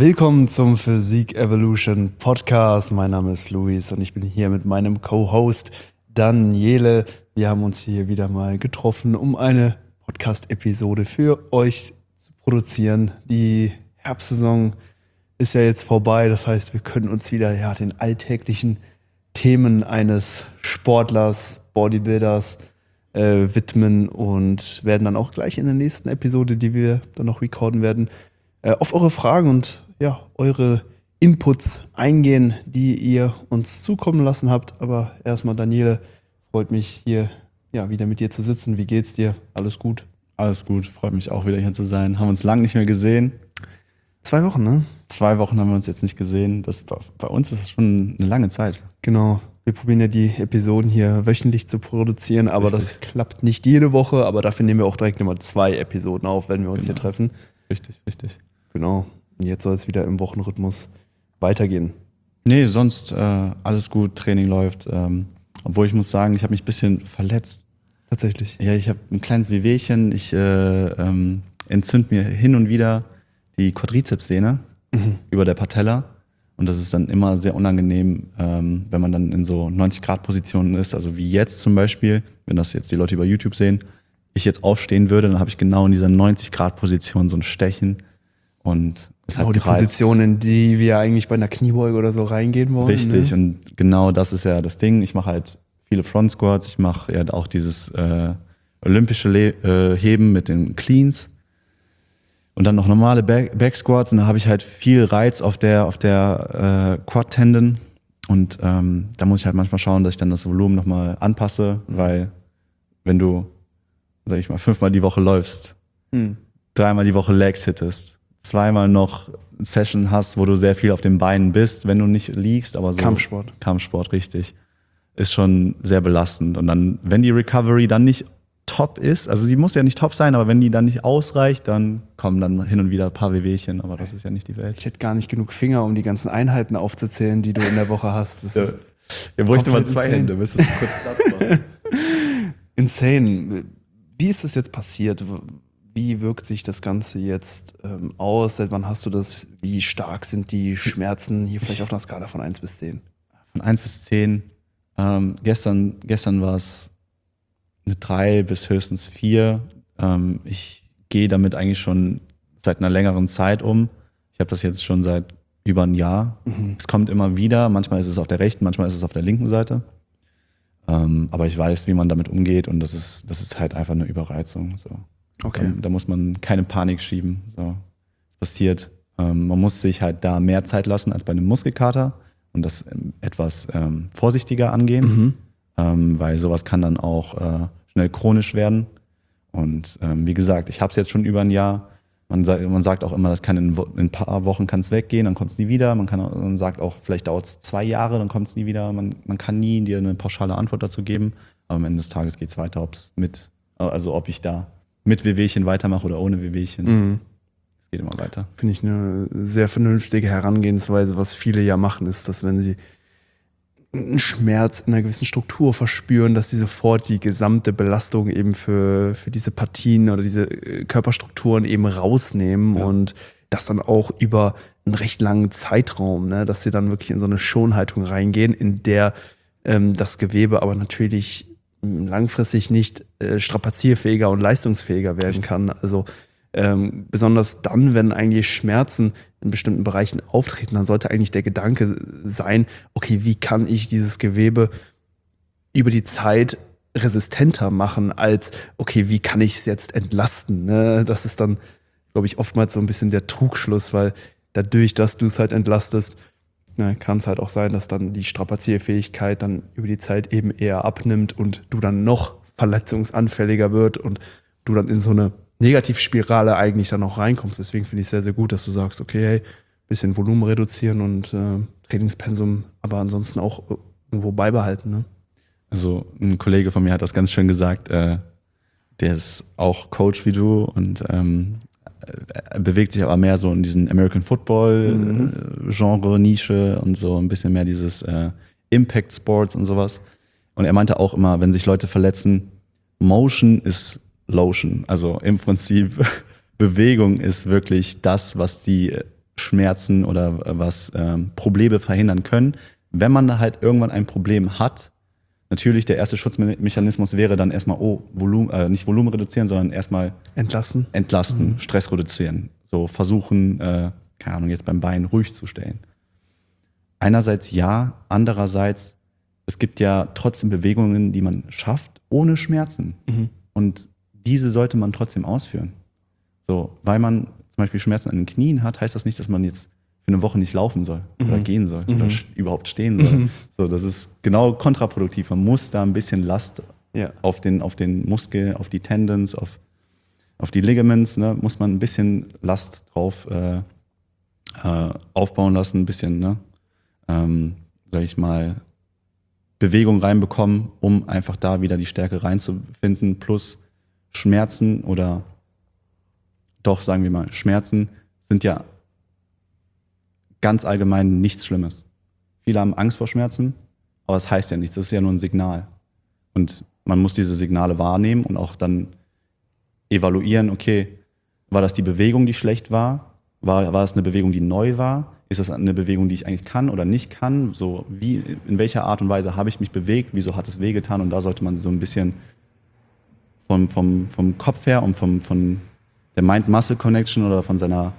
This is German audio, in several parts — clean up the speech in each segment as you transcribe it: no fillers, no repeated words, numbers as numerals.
Willkommen zum Physik Evolution Podcast. Mein Name ist Luis und ich bin hier mit meinem Co-Host Daniele. Wir haben uns hier wieder mal getroffen, um eine Podcast-Episode für euch zu produzieren. Die Herbstsaison ist ja jetzt vorbei, das heißt, wir können uns wieder den alltäglichen Themen eines Sportlers, Bodybuilders widmen und werden dann auch gleich in der nächsten Episode, die wir dann noch recorden werden, auf eure Fragen und eure Inputs eingehen, die ihr uns zukommen lassen habt. Aber erstmal, Daniele, freut mich hier wieder mit dir zu sitzen. Wie geht's dir? Alles gut? Alles gut, freut mich auch wieder hier zu sein. Haben uns lange nicht mehr gesehen. 2 Wochen, ne? 2 Wochen haben wir uns jetzt nicht gesehen. Bei uns ist das schon eine lange Zeit. Genau. Wir probieren ja die Episoden hier wöchentlich zu produzieren, aber Richtig. Das klappt nicht jede Woche. Aber dafür nehmen wir auch direkt nochmal 2 Episoden auf, wenn wir uns hier treffen. Richtig. Genau. Und jetzt soll es wieder im Wochenrhythmus weitergehen. Nee, sonst alles gut, Training läuft. Obwohl ich muss sagen, ich habe mich ein bisschen verletzt. Tatsächlich. Ja, ich habe ein kleines Wehwehchen. Ich entzünd mir hin und wieder die Quadrizepssehne über der Patella. Und das ist dann immer sehr unangenehm, wenn man dann in so 90-Grad-Positionen ist. Also wie jetzt zum Beispiel, wenn das jetzt die Leute über YouTube sehen, ich jetzt aufstehen würde, dann habe ich genau in dieser 90-Grad-Position so ein Stechen. Und es hat Die gereizt. Position, in die wir eigentlich bei einer Kniebeuge oder so reingehen wollen. Richtig, Ne? und genau das ist ja das Ding. Ich mache halt viele Front Squats, ich mache ja auch dieses olympische Heben mit den Cleans und dann noch normale Back Squats und da habe ich halt viel Reiz auf der Quad-Tendon und da muss ich halt manchmal schauen, dass ich dann das Volumen nochmal anpasse, weil wenn du, sag ich mal, 5-mal die Woche läufst, 3-mal die Woche Legs hittest, 2-mal noch eine Session hast, wo du sehr viel auf den Beinen bist, wenn du nicht liegst, aber so Kampfsport, richtig, ist schon sehr belastend. Und dann, wenn die Recovery dann nicht top ist, also sie muss ja nicht top sein, aber wenn die dann nicht ausreicht, dann kommen dann hin und wieder ein paar Wehwehchen, aber das ist ja nicht die Welt. Ich hätte gar nicht genug Finger, um die ganzen Einheiten aufzuzählen, die du in der Woche hast. Das ist Ihr bräuchte mal 2 insane. Hände, müsstest du kurz Platz machen. Insane. Wie ist das jetzt passiert? Wie wirkt sich das Ganze jetzt aus? Seit wann hast du das? Wie stark sind die Schmerzen? Hier vielleicht auf einer Skala von 1 bis 10. Von 1 bis 10. Gestern war es eine 3 bis höchstens 4. Ich gehe damit eigentlich schon seit einer längeren Zeit um. Ich habe das jetzt schon seit über ein Jahr. Es kommt immer wieder. Manchmal ist es auf der rechten, manchmal ist es auf der linken Seite. Aber ich weiß, wie man damit umgeht und das ist halt einfach eine Überreizung. So. Okay. Da muss man keine Panik schieben. So. Das passiert. Man muss sich halt da mehr Zeit lassen als bei einem Muskelkater und das etwas vorsichtiger angehen, weil sowas kann dann auch schnell chronisch werden. Und wie gesagt, ich habe es jetzt schon über ein Jahr. Man sagt auch immer, das kann in ein paar Wochen kann es weggehen, dann kommt es nie wieder. Man sagt auch, vielleicht dauert es 2 Jahre, dann kommt es nie wieder. Man kann nie dir eine pauschale Antwort dazu geben. Aber am Ende des Tages geht es weiter, ob ich da mit Wehwehchen weitermache oder ohne Wehwehchen. Es geht immer weiter. Finde ich eine sehr vernünftige Herangehensweise. Was viele ja machen, ist, dass wenn sie einen Schmerz in einer gewissen Struktur verspüren, dass sie sofort die gesamte Belastung eben für diese Partien oder diese Körperstrukturen eben rausnehmen und das dann auch über einen recht langen Zeitraum, ne, dass sie dann wirklich in so eine Schonhaltung reingehen, in der das Gewebe aber natürlich langfristig nicht strapazierfähiger und leistungsfähiger werden kann. Also besonders dann, wenn eigentlich Schmerzen in bestimmten Bereichen auftreten, dann sollte eigentlich der Gedanke sein, okay, wie kann ich dieses Gewebe über die Zeit resistenter machen, als, okay, wie kann ich es jetzt entlasten? Ne? Das ist dann, glaube ich, oftmals so ein bisschen der Trugschluss, weil dadurch, dass du es halt entlastest, kann es halt auch sein, dass dann die Strapazierfähigkeit dann über die Zeit eben eher abnimmt und du dann noch verletzungsanfälliger wird und du dann in so eine Negativspirale eigentlich dann auch reinkommst. Deswegen finde ich es sehr, sehr gut, dass du sagst, okay, hey, bisschen Volumen reduzieren und Trainingspensum, aber ansonsten auch irgendwo beibehalten. Ne? Also ein Kollege von mir hat das ganz schön gesagt, der ist auch Coach wie du und bewegt sich aber mehr so in diesen American Football Genre, Nische und so ein bisschen mehr dieses Impact Sports und sowas. Und er meinte auch immer, wenn sich Leute verletzen, Motion ist Lotion. Also im Prinzip Bewegung ist wirklich das, was die Schmerzen oder was Probleme verhindern können. Wenn man halt irgendwann ein Problem hat, natürlich der erste Schutzmechanismus wäre dann erstmal, nicht Volumen reduzieren, sondern erstmal entlasten, Stress reduzieren. So versuchen, keine Ahnung, jetzt beim Bein ruhig zu stellen. Einerseits ja, andererseits, es gibt ja trotzdem Bewegungen, die man schafft, ohne Schmerzen. Und diese sollte man trotzdem ausführen. So, weil man zum Beispiel Schmerzen an den Knien hat, heißt das nicht, dass man jetzt für eine Woche nicht laufen soll oder gehen soll oder überhaupt stehen soll. So, das ist genau kontraproduktiv. Man muss da ein bisschen Last auf den Muskel, auf die Tendons, auf die Ligaments, ne, muss man ein bisschen Last drauf aufbauen lassen, ein bisschen, ne, sag ich mal, Bewegung reinbekommen, um einfach da wieder die Stärke reinzufinden, plus Schmerzen oder doch, sagen wir mal, Schmerzen sind ja ganz allgemein nichts Schlimmes. Viele haben Angst vor Schmerzen, aber das heißt ja nichts, das ist ja nur ein Signal. Und man muss diese Signale wahrnehmen und auch dann evaluieren, okay, war das die Bewegung, die schlecht war? War es eine Bewegung, die neu war? Ist das eine Bewegung, die ich eigentlich kann oder nicht kann? So, in welcher Art und Weise habe ich mich bewegt? Wieso hat es wehgetan? Und da sollte man so ein bisschen vom Kopf her und von der Mind-Muscle-Connection oder von seiner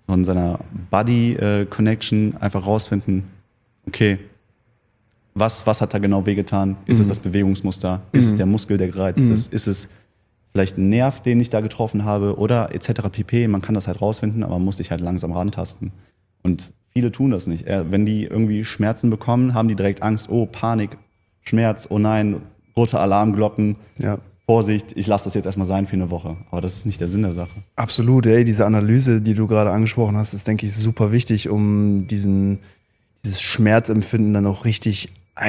Body-Connection einfach rausfinden, okay, was hat da genau wehgetan? Ist es das Bewegungsmuster? Ist es der Muskel, der gereizt ist? Ist es vielleicht ein Nerv, den ich da getroffen habe? Oder etc. pp. Man kann das halt rausfinden, aber man muss sich halt langsam rantasten. Und viele tun das nicht. Wenn die irgendwie Schmerzen bekommen, haben die direkt Angst, oh, Panik, Schmerz, oh nein, rote Alarmglocken. Ja. Vorsicht, ich lasse das jetzt erstmal sein für eine Woche. Aber das ist nicht der Sinn der Sache. Absolut, diese Analyse, die du gerade angesprochen hast, ist, denke ich, super wichtig, um dieses Schmerzempfinden dann auch richtig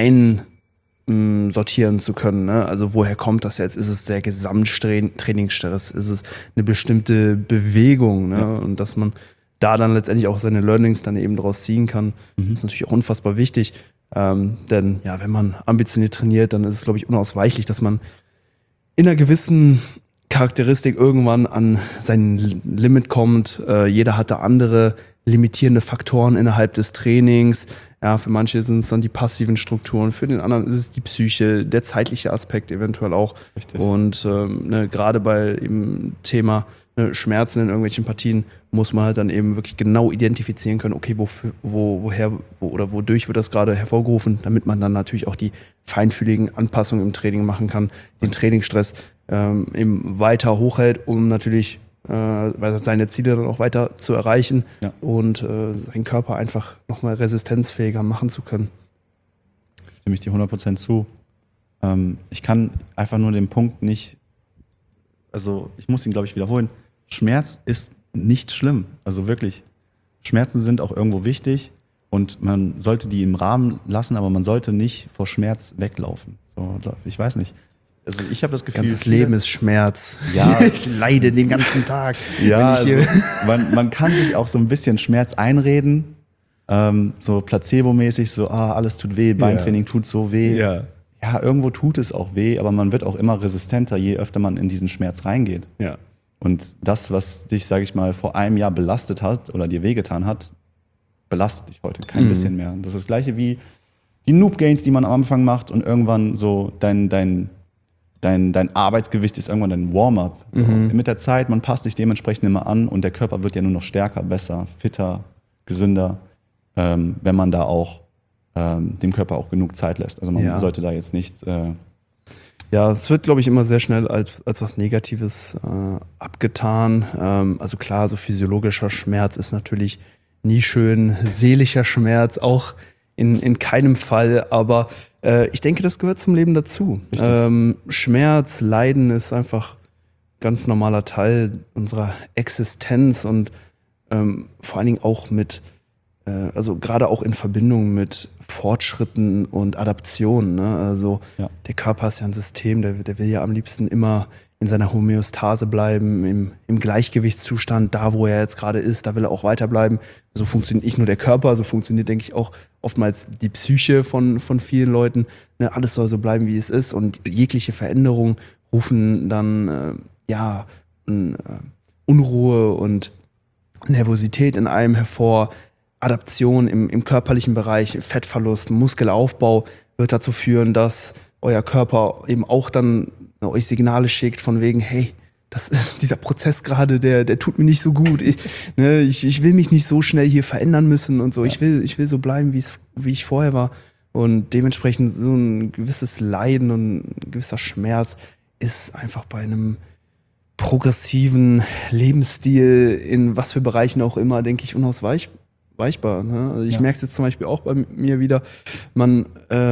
einsortieren zu können. Ne? Also woher kommt das jetzt? Ist es der Gesamttrainingsstress? Ist es eine bestimmte Bewegung? Ne? Ja. Und dass man da dann letztendlich auch seine Learnings dann eben draus ziehen kann, ist natürlich auch unfassbar wichtig. Denn ja, wenn man ambitioniert trainiert, dann ist es, glaube ich, unausweichlich, dass man in einer gewissen Charakteristik irgendwann an sein Limit kommt. Jeder hat da andere limitierende Faktoren innerhalb des Trainings. Ja, für manche sind es dann die passiven Strukturen, für den anderen ist es die Psyche, der zeitliche Aspekt eventuell auch. Richtig. Und gerade bei dem Thema Schmerzen in irgendwelchen Partien muss man halt dann eben wirklich genau identifizieren können, okay, wodurch wird das gerade hervorgerufen, damit man dann natürlich auch die feinfühligen Anpassungen im Training machen kann, den Trainingsstress eben weiter hochhält, um natürlich seine Ziele dann auch weiter zu erreichen und seinen Körper einfach nochmal resistenzfähiger machen zu können. Stimme ich dir 100% zu. Ich kann einfach nur den Punkt nicht, also ich muss ihn, glaube ich, wiederholen. Schmerz ist nicht schlimm, also wirklich. Schmerzen sind auch irgendwo wichtig und man sollte die im Rahmen lassen, aber man sollte nicht vor Schmerz weglaufen. So, ich weiß nicht. Also ich habe das Gefühl, ganzes Leben ist Schmerz. Ja, ich leide den ganzen Tag. Ja, also man kann sich auch so ein bisschen Schmerz einreden, so placebo-mäßig, so alles tut weh, Beintraining tut so weh. Ja, irgendwo tut es auch weh, aber man wird auch immer resistenter, je öfter man in diesen Schmerz reingeht. Ja. Und das, was dich, sage ich mal, vor einem Jahr belastet hat oder dir wehgetan hat, belastet dich heute kein bisschen mehr. Das ist das Gleiche wie die Noob-Gains, die man am Anfang macht und irgendwann so dein Arbeitsgewicht ist irgendwann dein Warm-up. So. Mit der Zeit, man passt sich dementsprechend immer an und der Körper wird ja nur noch stärker, besser, fitter, gesünder, wenn man da auch dem Körper auch genug Zeit lässt. Also man sollte da jetzt nichts... Ja, es wird, glaube ich, immer sehr schnell als was Negatives abgetan. Also klar, so physiologischer Schmerz ist natürlich nie schön, seelischer Schmerz auch in keinem Fall, aber ich denke, das gehört zum Leben dazu. Schmerz, Leiden ist einfach ganz normaler Teil unserer Existenz und vor allen Dingen auch also gerade auch in Verbindung mit Fortschritten und Adaptionen. Ne? Also der Körper ist ja ein System, der will ja am liebsten immer in seiner Homöostase bleiben, im Gleichgewichtszustand, da wo er jetzt gerade ist, da will er auch weiterbleiben. So funktioniert nicht nur der Körper, so funktioniert, denke ich, auch oftmals die Psyche von vielen Leuten. Ne? Alles soll so bleiben, wie es ist und jegliche Veränderungen rufen dann Unruhe und Nervosität in einem hervor, Adaption im körperlichen Bereich, Fettverlust, Muskelaufbau wird dazu führen, dass euer Körper eben auch dann euch Signale schickt von wegen, hey, dieser Prozess gerade, der tut mir nicht so gut. Ich will mich nicht so schnell hier verändern müssen und so. Ich will so bleiben, wie ich vorher war. Und dementsprechend so ein gewisses Leiden und ein gewisser Schmerz ist einfach bei einem progressiven Lebensstil in was für Bereichen auch immer, denke ich, unausweichbar. Ne? Also ich merke es jetzt zum Beispiel auch bei mir wieder. Man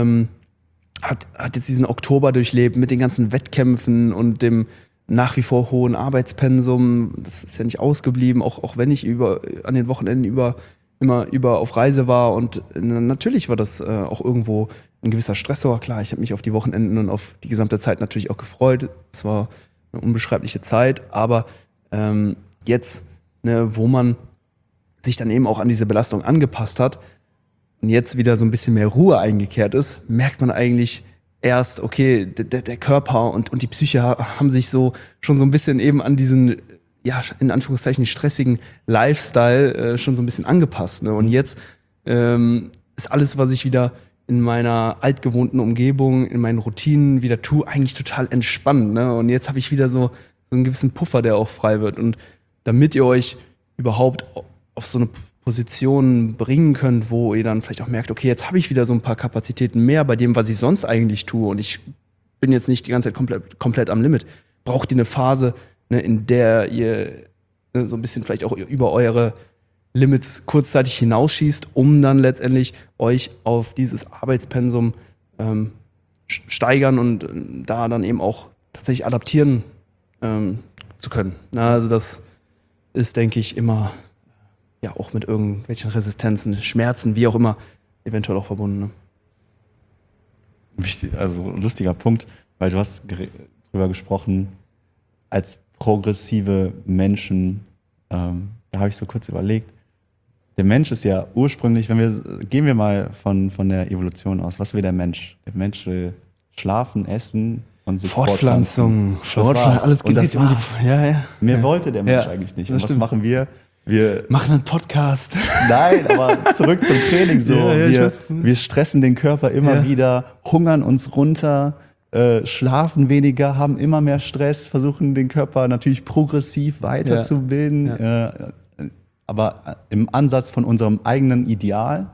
hat jetzt diesen Oktober durchlebt mit den ganzen Wettkämpfen und dem nach wie vor hohen Arbeitspensum. Das ist ja nicht ausgeblieben, auch wenn ich an den Wochenenden immer auf Reise war. Und natürlich war das auch irgendwo ein gewisser Stressor. Klar, ich habe mich auf die Wochenenden und auf die gesamte Zeit natürlich auch gefreut. Es war eine unbeschreibliche Zeit. Aber jetzt, ne, wo man sich dann eben auch an diese Belastung angepasst hat und jetzt wieder so ein bisschen mehr Ruhe eingekehrt ist, merkt man eigentlich erst, okay, der Körper und die Psyche haben sich schon so ein bisschen eben an diesen, ja, in Anführungszeichen stressigen Lifestyle schon so ein bisschen angepasst. Ne? Und jetzt ist alles, was ich wieder in meiner altgewohnten Umgebung, in meinen Routinen wieder tue, eigentlich total entspannt. Ne? Und jetzt habe ich wieder so einen gewissen Puffer, der auch frei wird. Und damit ihr euch überhaupt auf so eine Position bringen könnt, wo ihr dann vielleicht auch merkt, okay, jetzt habe ich wieder so ein paar Kapazitäten mehr bei dem, was ich sonst eigentlich tue und ich bin jetzt nicht die ganze Zeit komplett am Limit. Braucht ihr eine Phase, ne, in der ihr so ein bisschen vielleicht auch über eure Limits kurzzeitig hinausschießt, um dann letztendlich euch auf dieses Arbeitspensum steigern und da dann eben auch tatsächlich adaptieren zu können. Na, also das ist, denke ich, immer ja auch mit irgendwelchen Resistenzen, Schmerzen, wie auch immer, eventuell auch verbunden. Ne? Wichtig, also lustiger Punkt, weil du hast drüber gesprochen, als progressive Menschen, da habe ich so kurz überlegt, der Mensch ist ja ursprünglich, gehen wir mal von der Evolution aus, was will der Mensch? Der Mensch will schlafen, essen und sich Fortpflanzung, alles geht um die. Ja. Mehr wollte der Mensch eigentlich nicht. Und was machen wir? Wir machen einen Podcast. Nein, aber zurück zum Training so. Wir stressen den Körper immer wieder, hungern uns runter, schlafen weniger, haben immer mehr Stress, versuchen den Körper natürlich progressiv weiterzubilden, aber im Ansatz von unserem eigenen Ideal,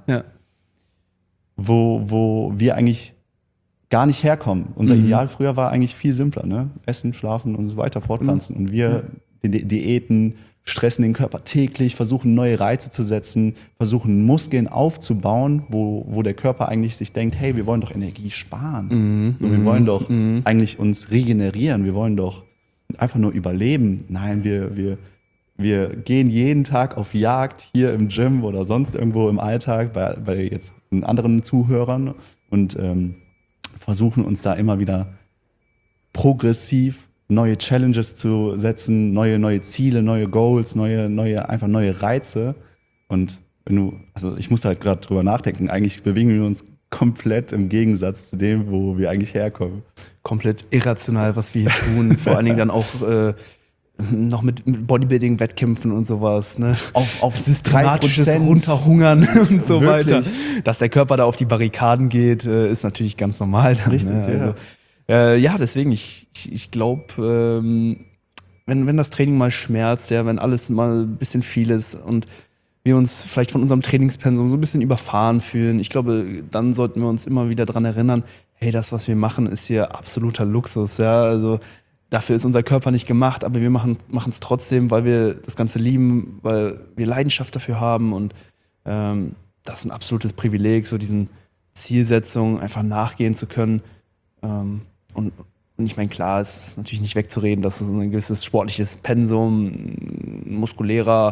wo wir eigentlich gar nicht herkommen. Unser Ideal früher war eigentlich viel simpler, ne? Essen, schlafen und so weiter, fortpflanzen. Und wir Diäten, stressen den Körper täglich, versuchen neue Reize zu setzen, versuchen Muskeln aufzubauen, wo der Körper eigentlich sich denkt, hey, wir wollen doch Energie sparen. Wir wollen doch eigentlich uns regenerieren, wir wollen doch einfach nur überleben. Nein, wir gehen jeden Tag auf Jagd hier im Gym oder sonst irgendwo im Alltag bei jetzt anderen Zuhörern und versuchen uns da immer wieder progressiv neue Challenges zu setzen, neue Ziele, neue Goals, einfach neue Reize. Und ich musste halt gerade drüber nachdenken, eigentlich bewegen wir uns komplett im Gegensatz zu dem, wo wir eigentlich herkommen. Komplett irrational, was wir hier tun. Vor allen Dingen dann auch noch mit Bodybuilding-Wettkämpfen und sowas. Ne? Auf systematisches 3%. Runterhungern und so Wirklich? weiter. Dass der Körper da auf die Barrikaden geht, ist natürlich ganz normal. Dann, Richtig, ne? Also, deswegen, ich glaube, wenn das Training mal schmerzt, wenn alles mal ein bisschen viel ist und wir uns vielleicht von unserem Trainingspensum so ein bisschen überfahren fühlen, ich glaube, dann sollten wir uns immer wieder dran erinnern, hey, das, was wir machen, ist hier absoluter Luxus. Ja? Also dafür ist unser Körper nicht gemacht, aber wir machen es trotzdem, weil wir das Ganze lieben, weil wir Leidenschaft dafür haben und das ist ein absolutes Privileg, so diesen Zielsetzungen einfach nachgehen zu können. Und ich meine, klar, es ist natürlich nicht wegzureden, dass es ein gewisses sportliches Pensum, ein muskulärer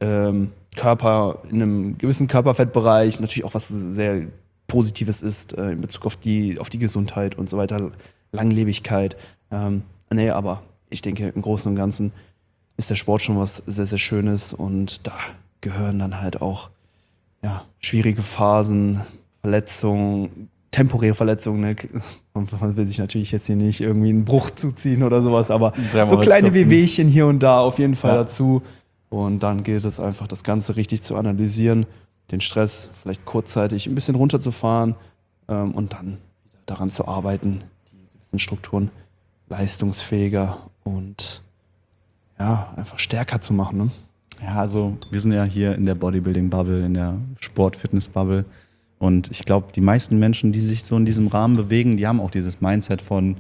Körper in einem gewissen Körperfettbereich natürlich auch was sehr Positives ist in Bezug auf die Gesundheit und so weiter, Langlebigkeit. Aber ich denke, im Großen und Ganzen ist der Sport schon was sehr, sehr Schönes und da gehören dann halt auch schwierige Phasen, Verletzungen, temporäre Verletzungen, ne? Man will sich natürlich jetzt hier nicht irgendwie einen Bruch zuziehen oder sowas, aber so kleine Wehwehchen hier und da auf jeden Fall dazu. Und dann gilt es einfach, das Ganze richtig zu analysieren, den Stress vielleicht kurzzeitig ein bisschen runterzufahren und dann wieder daran zu arbeiten, die gewissen Strukturen leistungsfähiger und ja, einfach stärker zu machen. Ne? Ja, also wir sind ja hier in der Bodybuilding-Bubble, in der Sport-Fitness-Bubble. Und ich glaube, die meisten Menschen, die sich so in diesem Rahmen bewegen, die haben auch dieses Mindset von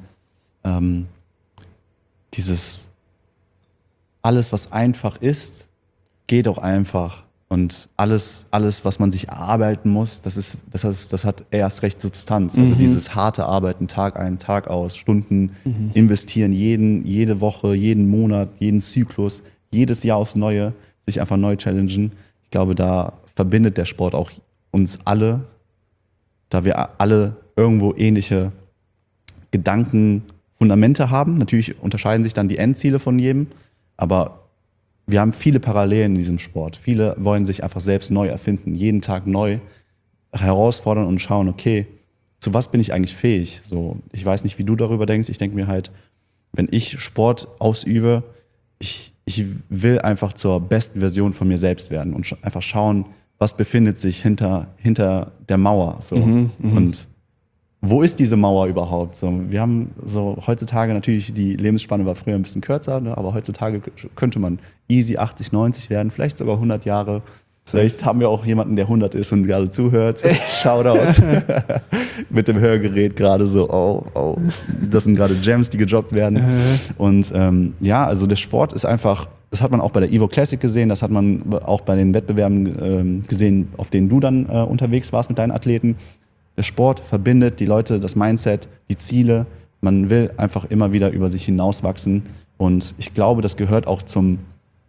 dieses alles, was einfach ist, geht auch einfach. Und alles, was man sich erarbeiten muss, das hat erst recht Substanz. Also dieses harte Arbeiten, Tag ein, Tag aus, Stunden investieren, jede Woche, jeden Monat, jeden Zyklus, jedes Jahr aufs Neue, sich einfach neu challengen. Ich glaube, da verbindet der Sport auch uns alle, da wir alle irgendwo ähnliche Gedanken, Fundamente haben. Natürlich unterscheiden sich dann die Endziele von jedem, aber wir haben viele Parallelen in diesem Sport. Viele wollen sich einfach selbst neu erfinden, jeden Tag neu herausfordern und schauen, okay, zu was bin ich eigentlich fähig? So, ich weiß nicht, wie du darüber denkst. Ich denke mir halt, wenn ich Sport ausübe, ich will einfach zur besten Version von mir selbst werden und einfach schauen, was befindet sich hinter der Mauer. So. Und wo ist diese Mauer überhaupt? So, wir haben so heutzutage natürlich, die Lebensspanne war früher ein bisschen kürzer, ne, aber heutzutage könnte man easy 80, 90 werden, vielleicht sogar 100 Jahre. Vielleicht haben wir auch jemanden, der 100 ist und gerade zuhört. Shoutout. Mit dem Hörgerät gerade so, oh, das sind gerade Gems, die gedroppt werden. Und ja, also der Sport ist einfach, das hat man auch bei der Evo Classic gesehen, das hat man auch bei den Wettbewerben gesehen, auf denen du dann unterwegs warst mit deinen Athleten. Der Sport verbindet die Leute, das Mindset, die Ziele. Man will einfach immer wieder über sich hinauswachsen. Und ich glaube, das gehört auch zum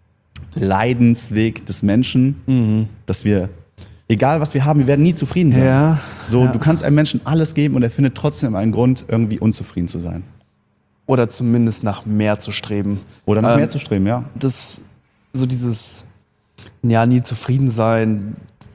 Leidensweg des Menschen, dass wir, egal was wir haben, wir werden nie zufrieden sein. Ja, so, du kannst einem Menschen alles geben und er findet trotzdem einen Grund, irgendwie unzufrieden zu sein. Oder zumindest nach mehr zu streben. Oder nach mehr zu streben, ja. So dieses, ja, nie zufrieden sein,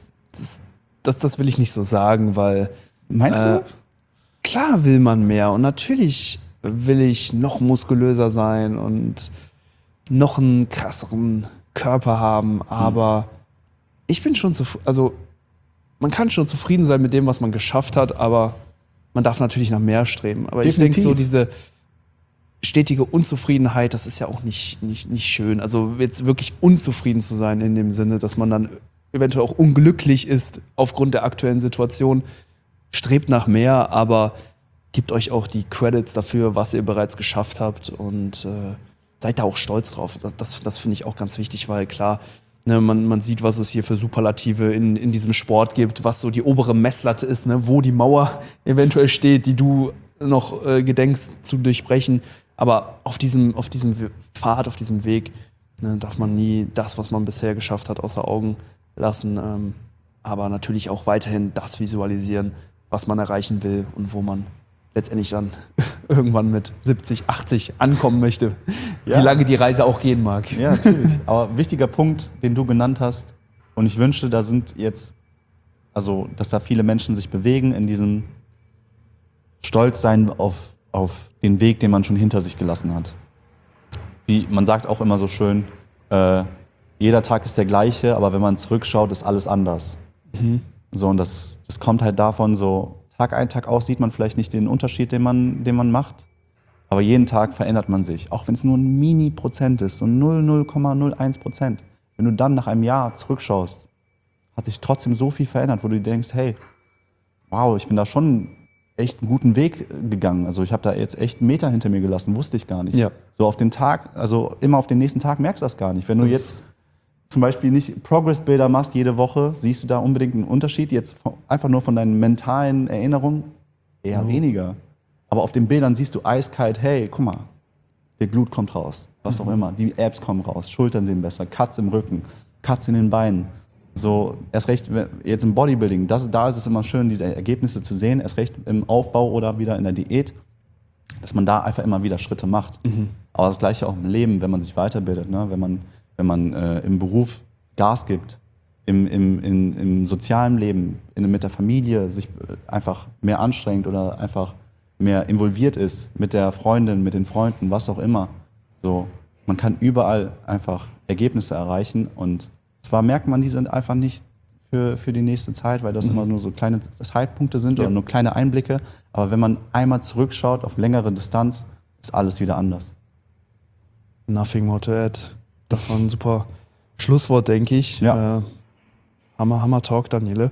das will ich nicht so sagen, weil Meinst du? Klar will man mehr und natürlich will ich noch muskulöser sein und noch einen krasseren Körper haben, aber ich bin schon also man kann schon zufrieden sein mit dem, was man geschafft hat, aber man darf natürlich nach mehr streben. Aber Definitiv. ich denke so, diese stetige Unzufriedenheit, das ist ja auch nicht schön. Also jetzt wirklich unzufrieden zu sein in dem Sinne, dass man dann eventuell auch unglücklich ist aufgrund der aktuellen Situation, strebt nach mehr, aber gebt euch auch die Credits dafür, was ihr bereits geschafft habt und seid da auch stolz drauf. Das finde ich auch ganz wichtig, weil klar, ne, man sieht, was es hier für Superlative in diesem Sport gibt, was so die obere Messlatte ist, ne, wo die Mauer eventuell steht, die du noch gedenkst zu durchbrechen. Aber auf diesem Pfad, auf diesem Weg, ne, darf man nie das, was man bisher geschafft hat, außer Augen lassen. Aber natürlich auch weiterhin das visualisieren, was man erreichen will und wo man letztendlich dann irgendwann mit 70, 80 ankommen möchte. Ja. Wie lange die Reise auch gehen mag. Ja, natürlich. Aber wichtiger Punkt, den du genannt hast, und ich wünschte, da sind jetzt, also dass da viele Menschen sich bewegen in diesem Stolzsein auf den Weg, den man schon hinter sich gelassen hat. Wie man sagt auch immer so schön, jeder Tag ist der gleiche, aber wenn man zurückschaut, ist alles anders. So, und das kommt halt davon, so Tag ein, Tag aus sieht man vielleicht nicht den Unterschied, den man macht, aber jeden Tag verändert man sich, auch wenn es nur ein Mini-Prozent ist, so 0,01%. Wenn du dann nach einem Jahr zurückschaust, hat sich trotzdem so viel verändert, wo du denkst, hey, wow, ich bin da schon echt einen guten Weg gegangen. Also ich habe da jetzt echt einen Meter hinter mir gelassen, wusste ich gar nicht. Ja. So auf den Tag, also immer auf den nächsten Tag merkst du das gar nicht. Wenn du jetzt zum Beispiel nicht Progress-Bilder machst jede Woche, siehst du da unbedingt einen Unterschied, jetzt einfach nur von deinen mentalen Erinnerungen? Eher weniger. Aber auf den Bildern siehst du eiskalt, hey, guck mal, der Glut kommt raus, was auch immer, die Abs kommen raus, Schultern sehen besser, Cuts im Rücken, Cuts in den Beinen. So, erst recht jetzt im Bodybuilding, da ist es immer schön, diese Ergebnisse zu sehen, erst recht im Aufbau oder wieder in der Diät, dass man da einfach immer wieder Schritte macht. Aber das Gleiche auch im Leben, wenn man sich weiterbildet, ne? Wenn man im Beruf Gas gibt, im sozialen Leben, mit der Familie sich einfach mehr anstrengt oder einfach mehr involviert ist mit der Freundin, mit den Freunden, was auch immer. So, man kann überall einfach Ergebnisse erreichen und zwar merkt man, die sind einfach nicht für die nächste Zeit, weil das immer nur so kleine Zeitpunkte sind oder nur kleine Einblicke, aber wenn man einmal zurückschaut auf längere Distanz, ist alles wieder anders. Nothing more to add. Das war ein super Schlusswort, denke ich. Ja. Hammer Talk, Daniele.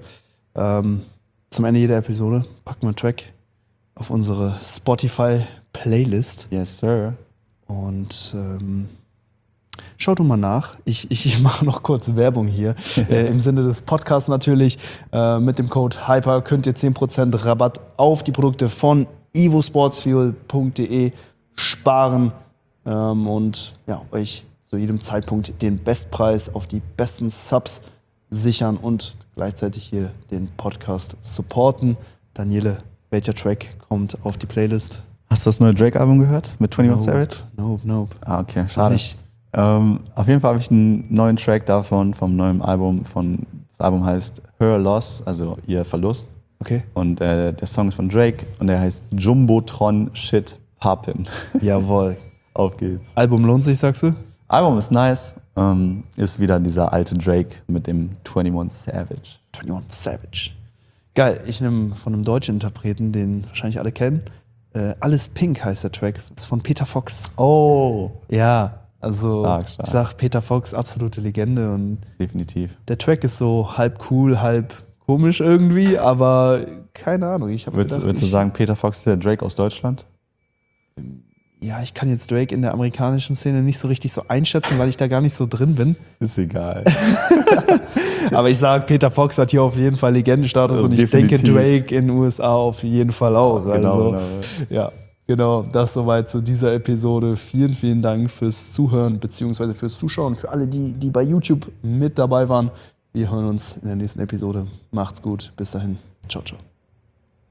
Zum Ende jeder Episode packen wir einen Track auf unsere Spotify-Playlist. Yes, sir. Und schau du mal nach. Ich mache noch kurz Werbung hier. Im Sinne des Podcasts natürlich. Mit dem Code HYPER könnt ihr 10% Rabatt auf die Produkte von evosportsfuel.de sparen und ja, euch zu jedem Zeitpunkt den Bestpreis auf die besten Subs sichern und gleichzeitig hier den Podcast supporten. Daniele, welcher Track kommt auf die Playlist? Hast du das neue Drake-Album gehört mit 21 Savage? Nope. Ah, okay, schade. Nicht. Auf jeden Fall habe ich einen neuen Track davon, vom neuen Album. Das Album heißt Her Loss, also ihr Verlust. Okay. Und der Song ist von Drake und der heißt Jumbotron Shit Poppin'. Jawohl. Auf geht's. Album lohnt sich, sagst du? Album ist nice. Ist wieder dieser alte Drake mit dem 21 Savage. 21 Savage. Geil, ich nehme von einem deutschen Interpreten, den wahrscheinlich alle kennen. Alles Pink heißt der Track. Das ist von Peter Fox. Oh. Ja, also Stark. ich sag Peter Fox, absolute Legende. Und Definitiv. der Track ist so halb cool, halb komisch irgendwie, aber keine Ahnung. Ich habe Würdest du sagen, Peter Fox ist der Drake aus Deutschland? ja, ich kann jetzt Drake in der amerikanischen Szene nicht so richtig so einschätzen, weil ich da gar nicht so drin bin. Ist egal. Aber ich sag, Peter Fox hat hier auf jeden Fall Legendenstatus und ich definitiv. denke Drake in den USA auf jeden Fall auch. Genau. Ja, genau. Das soweit zu dieser Episode. Vielen Dank fürs Zuhören bzw. fürs Zuschauen. Für alle, die bei YouTube mit dabei waren. Wir hören uns in der nächsten Episode. Macht's gut. Bis dahin. Ciao.